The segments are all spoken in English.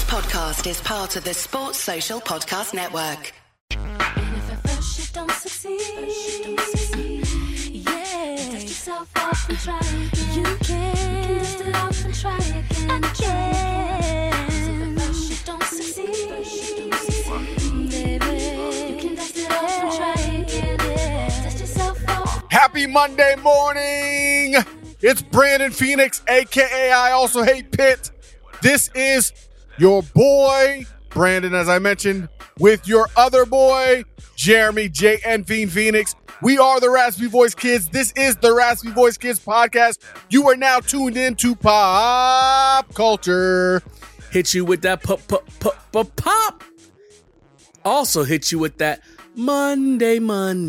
podcast is part of the Sports Social Podcast Network. And if at first you don't succeed, yeah, dust yourself off and try again. You can dust it off and try again. So if at first you don't succeed, baby, you can dust it off and try again. Dust yourself off. Happy Monday morning. It's Brandon Phoenix, a.k.a. I Also Hate Pitt. This is your boy, Brandon, as I mentioned, with your other boy, Jeremy J. and Phoenix. We are the Raspy Voice Kids. This is the Raspy Voice Kids podcast. You are now tuned into pop culture. Hit you with that pop. Also hit you with that Monday.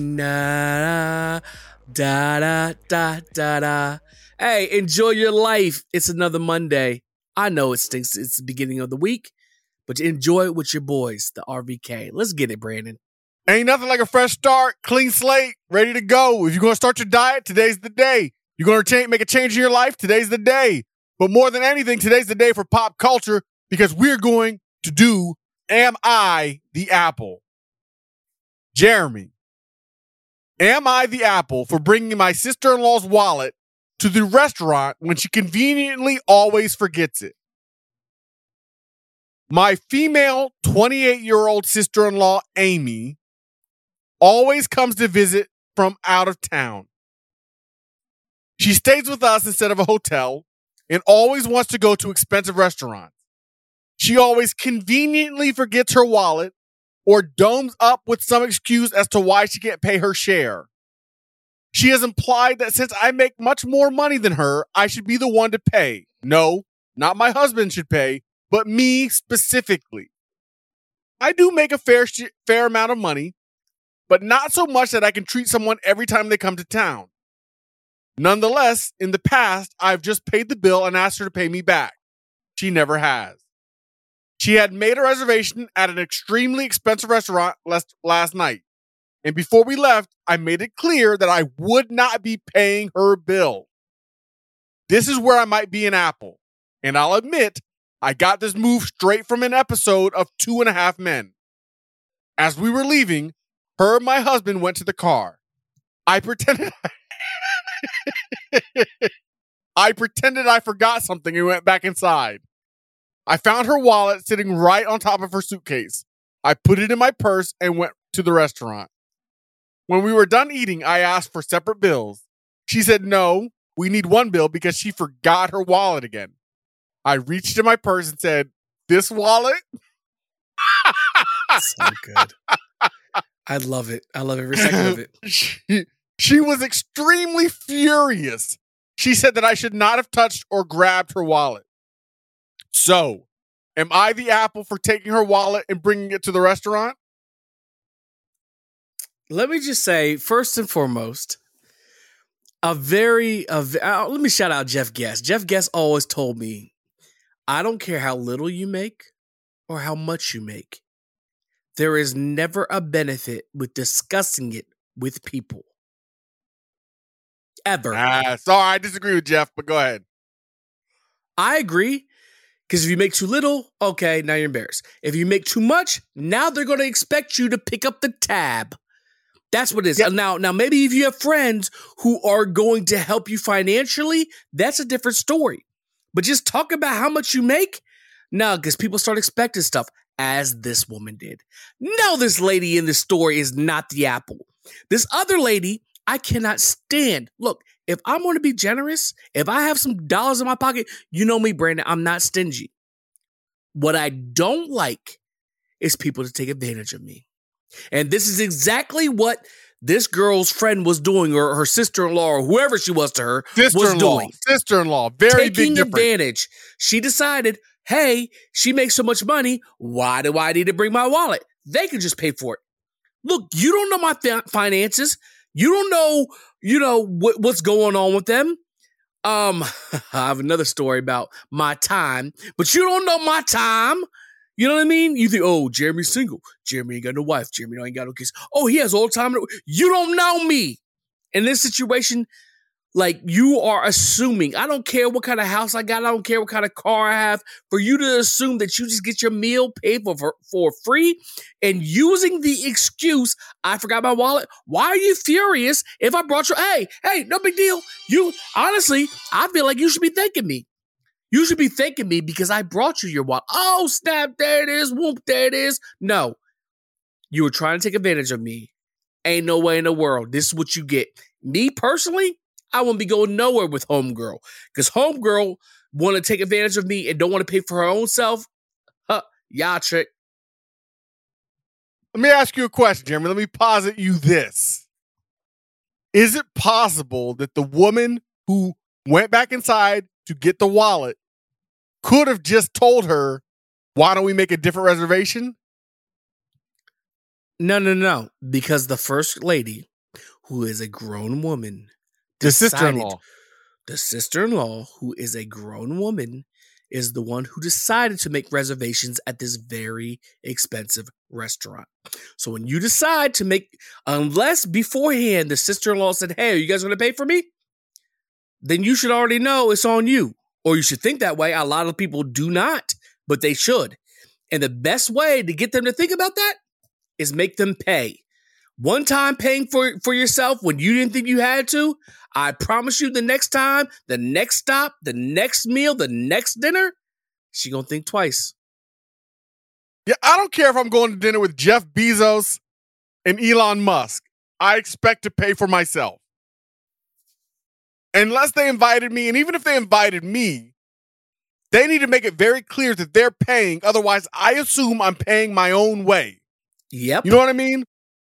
Da. Hey, enjoy your life. It's another Monday. I know it stinks. It's the beginning of the week, but enjoy it with your boys, the RVK. Let's get it, Brandon. Ain't nothing like a fresh start, clean slate, ready to go. If you're going to start your diet, today's the day. You're going to make a change in your life, today's the day. But more than anything, today's the day for pop culture because we're going to do Am I the Apple? Jeremy, am I the apple for bringing my sister-in-law's wallet to the restaurant when she conveniently always forgets it? My female 28-year-old sister-in-law, Amy, always comes to visit from out of town. She stays with us instead of a hotel and always wants to go to expensive restaurants. She always conveniently forgets her wallet or domes up with some excuse as to why she can't pay her share. She has implied that since I make much more money than her, I should be the one to pay. No, not my husband should pay, but me specifically. I do make a fair amount of money, but not so much that I can treat someone every time they come to town. Nonetheless, in the past, I've just paid the bill and asked her to pay me back. She never has. She had made a reservation at an extremely expensive restaurant last night. And before we left, I made it clear that I would not be paying her bill. This is where I might be an apple. And I'll admit, I got this move straight from an episode of 2.5 Men. As we were leaving, her and my husband went to the car. I pretended I forgot something and went back inside. I found her wallet sitting right on top of her suitcase. I put it in my purse and went to the restaurant. When we were done eating, I asked for separate bills. She said, no, we need one bill because she forgot her wallet again. I reached in my purse and said, this wallet? So good. I love it. I love every second of it. She was extremely furious. She said that I should not have touched or grabbed her wallet. So, am I the apple for taking her wallet and bringing it to the restaurant? Let me just say, first and foremost, let me shout out Jeff Guest. Jeff Guest always told me, I don't care how little you make or how much you make. There is never a benefit with discussing it with people. Ever. Sorry, I disagree with Jeff, but go ahead. I agree. Because if you make too little, okay, now you're embarrassed. If you make too much, now they're going to expect you to pick up the tab. That's what it is. Yep. Now, maybe if you have friends who are going to help you financially, that's a different story. But just talk about how much you make? No, because people start expecting stuff, as this woman did. No, this lady in this story is not the apple. This other lady, I cannot stand. Look, if I'm going to be generous, if I have some dollars in my pocket, you know me, Brandon, I'm not stingy. What I don't like is people to take advantage of me. And this is exactly what this girl's friend was doing, or her sister-in-law, or whoever she was to her, was doing. Sister-in-law, very taking big difference. Advantage. She decided, hey, she makes so much money, why do I need to bring my wallet? They can just pay for it. Look, you don't know my finances. You don't know, what's going on with them. I have another story about my time, but you don't know my time. You know what I mean? You think, oh, Jeremy's single. Jeremy ain't got no wife. Jeremy ain't got no kids. Oh, he has all the time. You don't know me. In this situation, Like, you are assuming. I don't care what kind of house I got. I don't care what kind of car I have. For you to assume that you just get your meal paid for free and using the excuse, I forgot my wallet. Why are you furious if I brought you? Hey, no big deal. You, honestly, I feel like you should be thanking me. You should be thanking me because I brought you your wallet. Oh, snap, there it is. Whoop, there it is. No. You were trying to take advantage of me. Ain't no way in the world. This is what you get. Me, personally, I won't be going nowhere with homegirl. Because homegirl want to take advantage of me and don't want to pay for her own self. Y'all trick. Let me ask you a question, Jeremy. Let me posit you this. Is it possible that the woman who went back inside to get the wallet could have just told her, why don't we make a different reservation? No. Because the first lady, who is a grown woman, The sister-in-law. The sister-in-law, who is a grown woman, is the one who decided to make reservations at this very expensive restaurant. So when you decide to make, unless beforehand the sister-in-law said, hey, are you guys going to pay for me? Then you should already know it's on you. Or you should think that way. A lot of people do not, but they should. And the best way to get them to think about that is make them pay. One time paying for yourself when you didn't think you had to, I promise you the next time, the next stop, the next meal, the next dinner, she gonna think twice. Yeah, I don't care if I'm going to dinner with Jeff Bezos and Elon Musk. I expect to pay for myself. Unless they invited me, and even if they invited me, they need to make it very clear that they're paying. Otherwise, I assume I'm paying my own way. Yep. You know what I mean?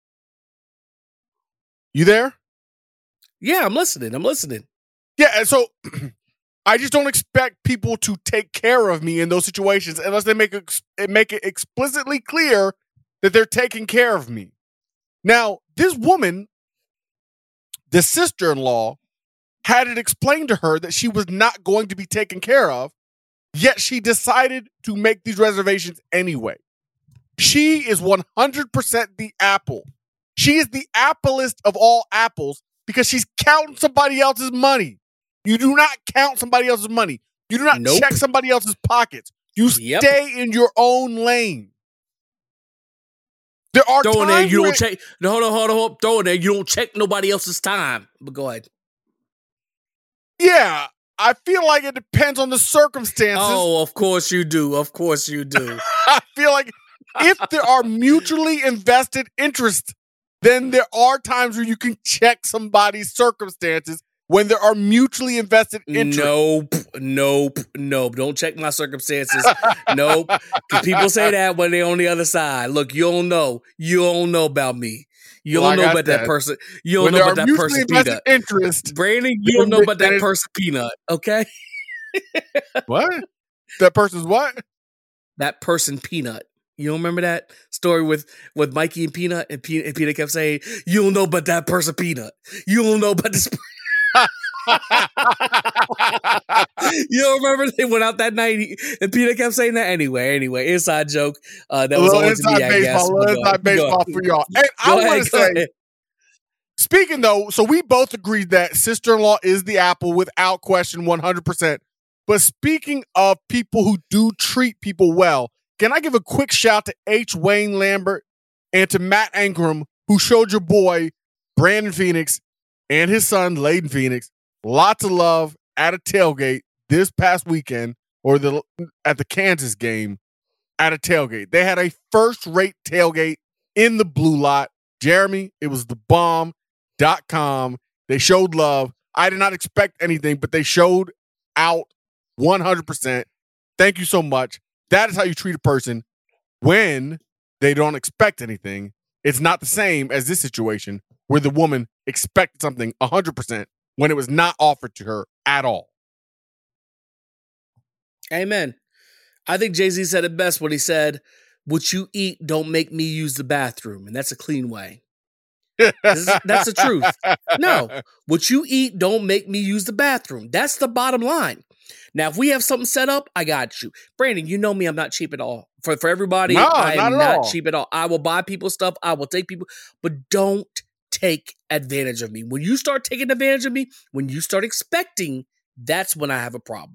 You there? Yeah, I'm listening. Yeah, and so I just don't expect people to take care of me in those situations unless they make it explicitly clear that they're taking care of me. Now, this woman, the sister-in-law, had it explained to her that she was not going to be taken care of, yet she decided to make these reservations anyway. She is 100% the apple. She is the applest of all apples because she's counting somebody else's money. You do not count somebody else's money. You do not check somebody else's pockets. You stay in your own lane. There are Throw in there, times you where- don't check. No, hold on. Throw in there, you don't check nobody else's time. But go ahead. Yeah, I feel like it depends on the circumstances. Oh, of course you do. I feel like if there are mutually invested interests, then there are times where you can check somebody's circumstances when there are mutually invested interests. Nope. Don't check my circumstances. Nope. Because people say that when they're on the other side. Look, you don't know. You don't know about me. You don't know about that person. You don't know about that person, Peanut. Interest, Brandon, you don't know about that person, Peanut. Okay? What? That person's what? That person, Peanut. You don't remember that story with Mikey and Peanut? And Peanut kept saying, you don't know about that person, Peanut. You don't know about this. You don't remember they went out that night and Peanut kept saying that? Anyway, inside joke. That was all to me, I guess. Inside baseball for y'all. And I want to say, speaking though, so we both agreed that sister-in-law is the apple without question 100%. But speaking of people who do treat people well, can I give a quick shout to H. Wayne Lambert and to Matt Ingram, who showed your boy Brandon Phoenix and his son Layden Phoenix lots of love at a tailgate this past weekend, or at the Kansas game at a tailgate. They had a first-rate tailgate in the Blue Lot. Jeremy, it was thebomb.com. They showed love. I did not expect anything, but they showed out 100%. Thank you so much. That is how you treat a person when they don't expect anything. It's not the same as this situation where the woman expected something 100% when it was not offered to her at all. Amen. I think Jay-Z said it best when he said, what you eat don't make me use the bathroom. And that's a clean way. That's the truth. No, what you eat don't make me use the bathroom. That's the bottom line. Now, if we have something set up, I got you. Brandon, you know me, I'm not cheap at all. For everybody, I am not cheap at all. I will buy people stuff. I will take people, but don't take advantage of me. When you start taking advantage of me, when you start expecting, that's when I have a problem.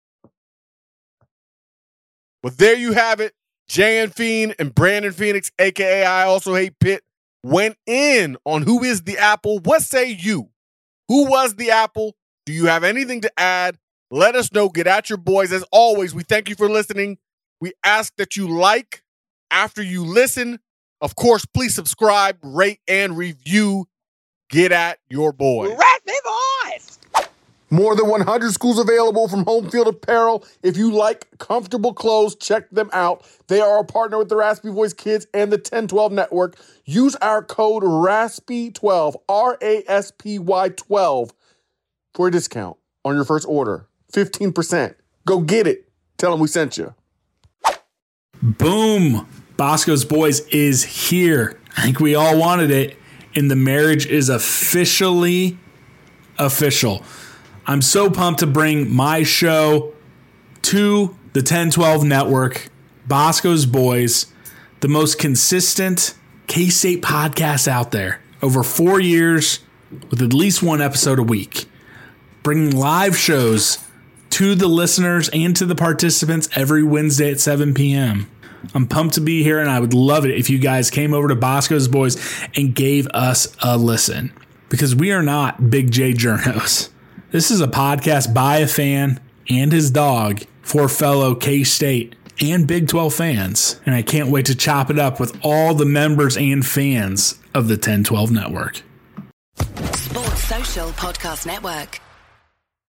Well, there you have it. Jan Fiend and Brandon Phoenix, a.k.a. I Also Hate Pitt, went in on who is the Apple. What say you? Who was the Apple? Do you have anything to add? Let us know. Get at your boys. As always, we thank you for listening. We ask that you like after you listen. Of course, please subscribe, rate, and review. Get at your boys. Raspy Boys! More than 100 schools available from Home Field Apparel. If you like comfortable clothes, check them out. They are a partner with the Raspy Voice Kids and the 1012 Network. Use our code RASPY12, RASPY12, for a discount on your first order. 15%. Go get it. Tell them we sent you. Boom. Bosco's Boys is here. I think we all wanted it, and the marriage is officially official. I'm so pumped to bring my show to the 1012 Network, Bosco's Boys, the most consistent K-State podcast out there. Over 4 years with at least one episode a week. Bringing live shows to the listeners and to the participants every Wednesday at 7 p.m. I'm pumped to be here, and I would love it if you guys came over to Bosco's Boys and gave us a listen. Because we are not Big J Journos. This is a podcast by a fan and his dog for fellow K-State and Big 12 fans. And I can't wait to chop it up with all the members and fans of the 1012 Network. Sports Social Podcast Network.